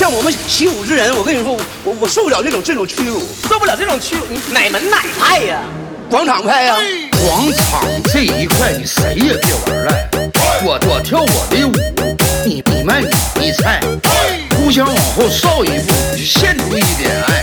像我们习武之人，我跟你说，我受不了这种屈辱， 受不了这种屈辱。你哪门哪派呀？ 广场派呀。 广场这一块你谁也别玩赖，我跳我的舞，你卖你的菜，互相往后稍一步，就献出一点爱。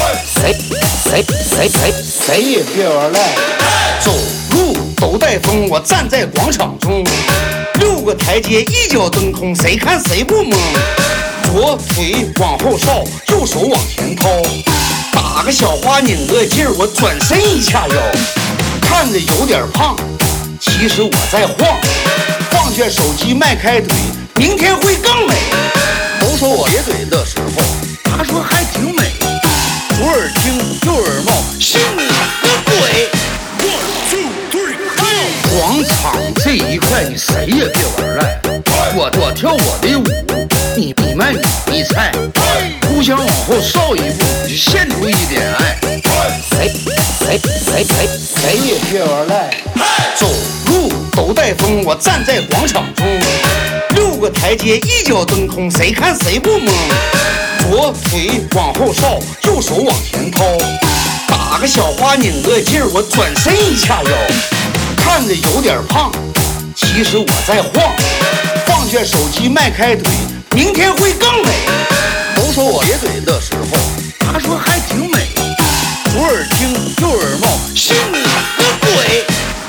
谁也别玩赖，走路都带风。我站在广场中，6个台阶一脚蹬空，谁看谁不懵。左腿往后稍，右手往前掏，打个小花拧个劲儿，我转身一掐腰，看着有点胖，其实我在晃。放下手机迈开腿，明天会更美。都说我咧嘴的时候，他说还挺美。左耳听右耳冒，信你个鬼！广场这一块你谁也别玩赖，我跳我的舞，你卖你的菜，互相往后稍一步，就献出一点爱。谁也别玩赖，走路都带风。我站在广场中，6个台阶一脚蹬空，谁看谁不懵。左腿往后稍，右手往前掏，打个小花拧个劲儿，我转身一掐腰，看着有点胖，其实我在晃。放下手机迈开腿，明天会更美。都说我咧嘴的时候，他说还挺美。左耳听右耳冒，信你个鬼！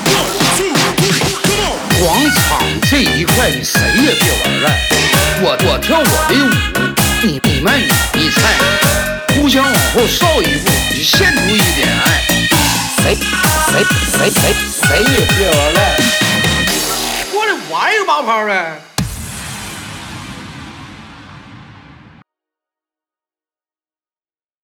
广场这一块你谁也别玩赖，我跳我的舞，你卖你的菜，互相往后稍一步，就献出一点爱。谁也别玩赖， 我这玩意儿冒泡的。